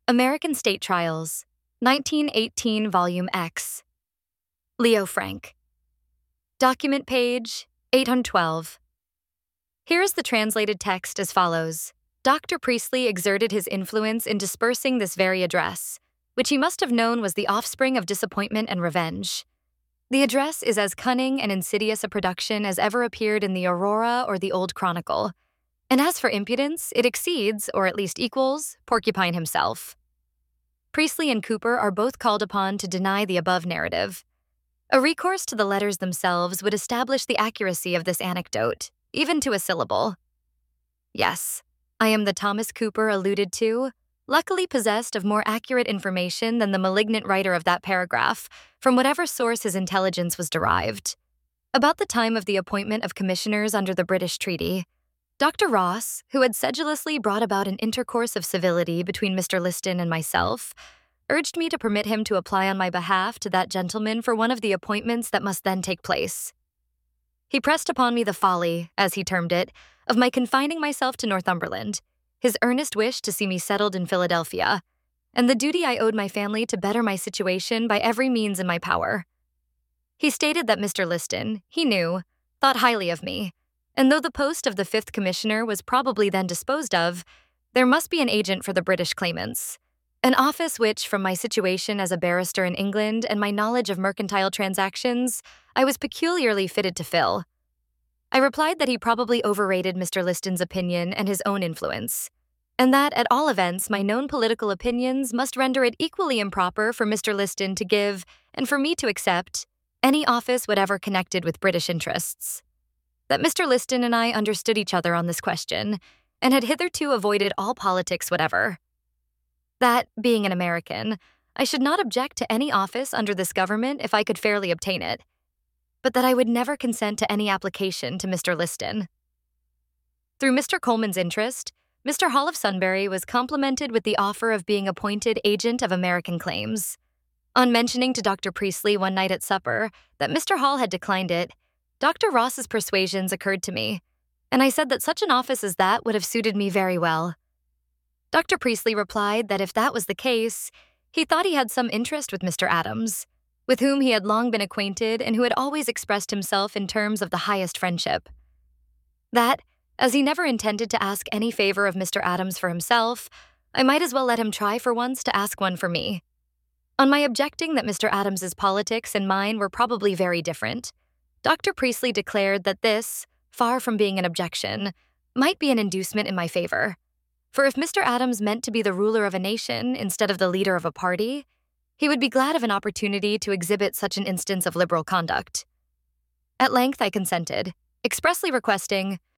American State Trials, 1918 Volume X. Leo Frank. Document page 812. Here is the translated text as follows. Dr. Priestley exerted his influence in dispersing this very address, which he must have known was the offspring of disappointment and revenge. The address is as cunning and insidious a production as ever appeared in the Aurora or the Old Chronicle. And as for impudence, it exceeds, or at least equals, Porcupine himself. Priestley and Cooper are both called upon to deny the above narrative. A recourse to the letters themselves would establish the accuracy of this anecdote, even to a syllable. Yes, I am the Thomas Cooper alluded to, luckily possessed of more accurate information than the malignant writer of that paragraph, from whatever source his intelligence was derived. About the time of the appointment of commissioners under the British Treaty, Dr. Ross, who had sedulously brought about an intercourse of civility between Mr. Liston and myself, urged me to permit him to apply on my behalf to that gentleman for one of the appointments that must then take place. He pressed upon me the folly, as he termed it, of my confining myself to Northumberland, his earnest wish to see me settled in Philadelphia, and the duty I owed my family to better my situation by every means in my power. He stated that Mr. Liston, he knew, thought highly of me, and though the post of the 5th Commissioner was probably then disposed of, there must be an agent for the British claimants, an office which, from my situation as a barrister in England and my knowledge of mercantile transactions, I was peculiarly fitted to fill. I replied that he probably overrated Mr. Liston's opinion and his own influence, and that, at all events, my known political opinions must render it equally improper for Mr. Liston to give, and for me to accept, any office whatever connected with British interests. That Mr. Liston and I understood each other on this question, and had hitherto avoided all politics whatever. That, being an American, I should not object to any office under this government if I could fairly obtain it, but that I would never consent to any application to Mr. Liston. Through Mr. Coleman's interest, Mr. Hall of Sunbury was complimented with the offer of being appointed agent of American claims. On mentioning to Dr. Priestley one night at supper that Mr. Hall had declined it, Dr. Ross's persuasions occurred to me, and I said that such an office as that would have suited me very well. Dr. Priestley replied that if that was the case, he thought he had some interest with Mr. Adams, with whom he had long been acquainted and who had always expressed himself in terms of the highest friendship. That, as he never intended to ask any favor of Mr. Adams for himself, I might as well let him try for once to ask one for me. On my objecting that Mr. Adams's politics and mine were probably very different, Dr. Priestley declared that this, far from being an objection, might be an inducement in my favor. For if Mr. Adams meant to be the ruler of a nation instead of the leader of a party, he would be glad of an opportunity to exhibit such an instance of liberal conduct. At length I consented, expressly requesting,